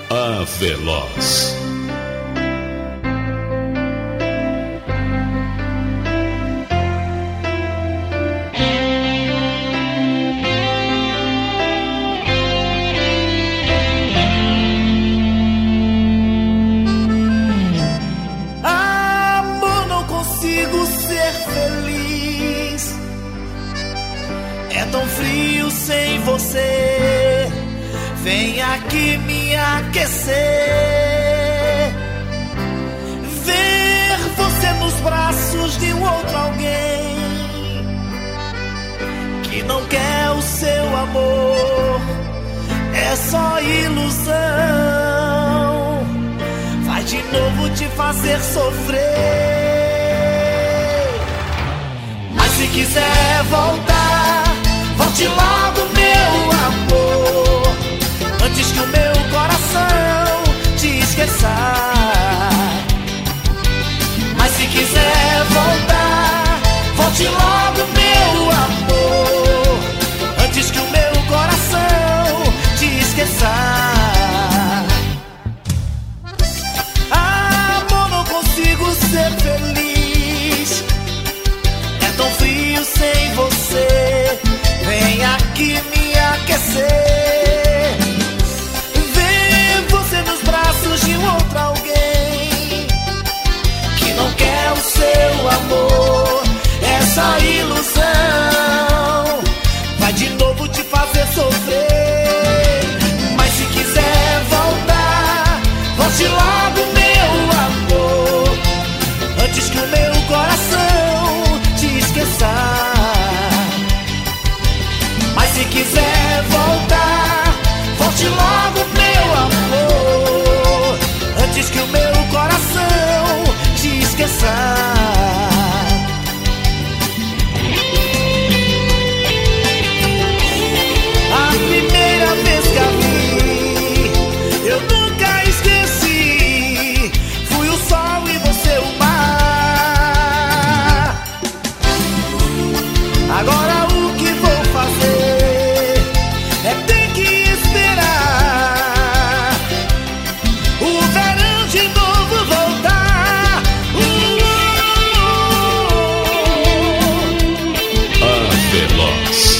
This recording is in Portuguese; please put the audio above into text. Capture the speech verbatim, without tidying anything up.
A Veloz. Amor, não consigo ser feliz. É tão frio sem você. Vem aqui me aquecer. Ver você nos braços de um outro alguém que não quer o seu amor, é só ilusão. Vai de novo te fazer sofrer. Mas se quiser voltar, volte logo, meu amor, antes que o meu coração te esqueça. Mas se quiser voltar, volte logo, meu amor, antes que o meu coração te esqueça. Amor, não consigo ser feliz. É tão frio sem você. Vem aqui me aquecer. De um outro alguém que não quer o seu amor, é só ilusão. Vai de novo te fazer sofrer. Mas se quiser voltar, volte logo, meu amor, antes que o meu coração te esqueça. Mas se quiser voltar, volte logo, meu amor, antes que o meu coração te esqueça. A primeira vez que a vi, eu nunca esqueci. Fui o sol e você o mar. Agora o que vou fazer é ter que esperar o verão de novo voltar. A Veloz.